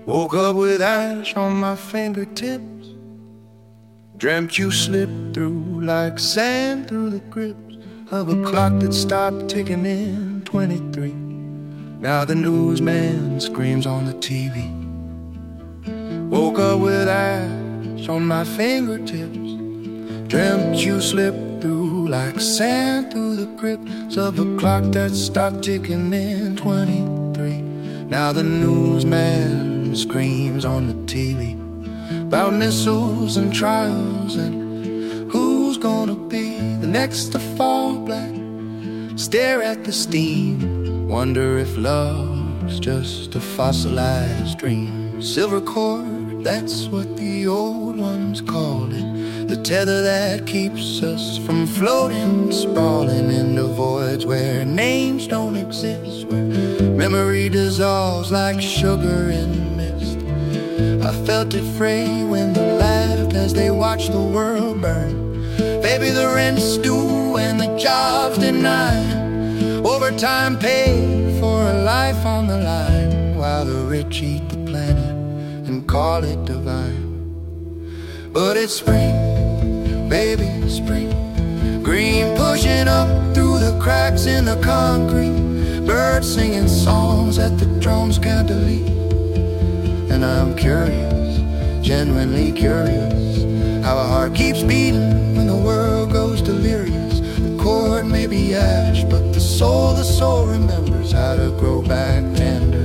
Woke up with ash on my fingertips. Dreamt you slipped through like sand through the grips of a clock that stopped ticking in 23. Now the newsman screams on the TV. Woke up with ash on my fingertips. Dreamt you slipped through like sand through the grips of a clock that stopped ticking in 23. Now the newsman screams on the TV about missiles and trials and who's gonna be the next to fall black. Stare at the steam, wonder if love's just a fossilized dream. Silver cord, that's what the old ones called it. The tether that keeps us from floating, sprawling into voids where names don't exist, where memory dissolves like sugar in mist. I felt it fray when they laughed as they watched the world burn. Baby, the rent's due and the job's denied. Overtime paid for a life on the line, while the rich eat the planet and call it divine. But it's spring, baby, spring. Green pushing up through the cracks in the concrete. Birds singing songs that the drones can't delete. And I'm curious, genuinely curious, how a heart keeps beating when the world goes delirious. The chord may be ash, but the soul remembers how to grow back tender.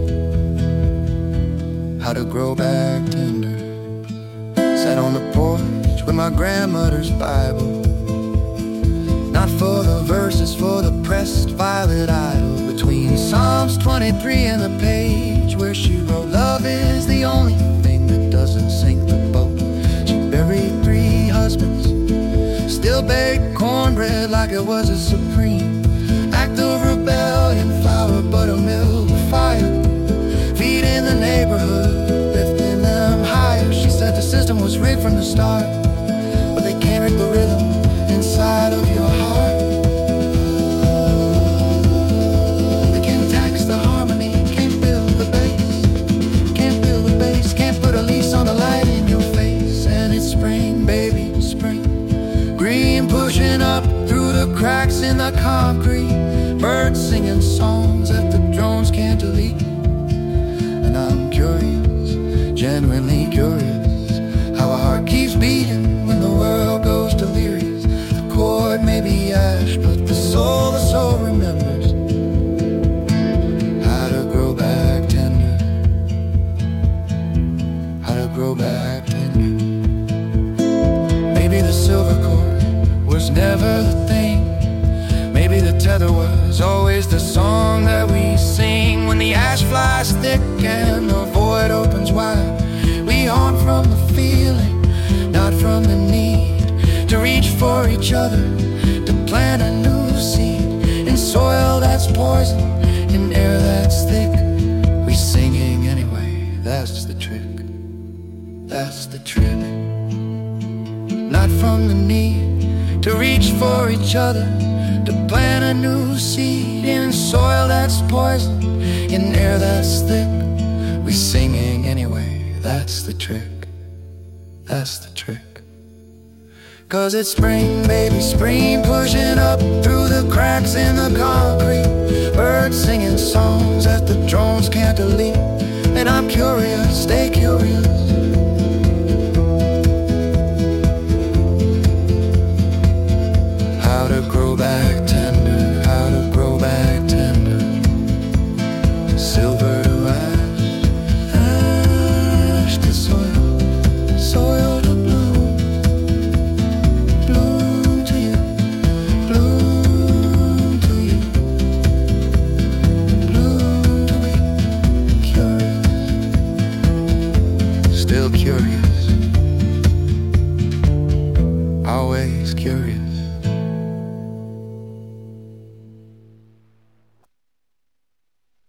How to grow back tender. Sat on the porch with my grandmother's Bible, not for the verses, for the pressed violet idol. Between Psalms 23 and the page where she wrote, love is the only thing that doesn't sink the boat. She buried 3 husbands, still baked cornbread like it was a supreme act of rebellion. Flour, buttermilk, fire, feeding the neighborhood, lifting them higher. She said the system was rigged from the start, but they can't rig the rhythm inside of your heart. They can't tax the harmony, can't build the bass, can't build the bass, can't put a lease on the light in your face. And it's spring, baby, spring. Green pushing up through the cracks in the concrete. Birds singing songs that the drones can't delete. And I'm curious, genuinely curious, how a heart keeps beating when the world goes delirious. The chord may be ash, but the soul remembers how to grow back tender. How to grow back tender. Maybe the silver cord was never the thing. Maybe the tether was always the song that we sing. When the ash flies thick and the void opens wide, we haunt from the feeling, not from the need to reach for each other, to plant a new seed in soil that's poison, in air that's thick. We singing anyway, that's the trick. That's the trick. Not from the need to reach for each other, to plant a new seed in soil that's poison, in air that's thick. We singing anyway, that's the trick. That's the trick. 'Cause it's spring, baby, spring, pushing up through the cracks in the concrete. Birds singing songs that the drones can't delete. And I'm curious, stay curious, how to grow back tender, how to grow back tender. Silver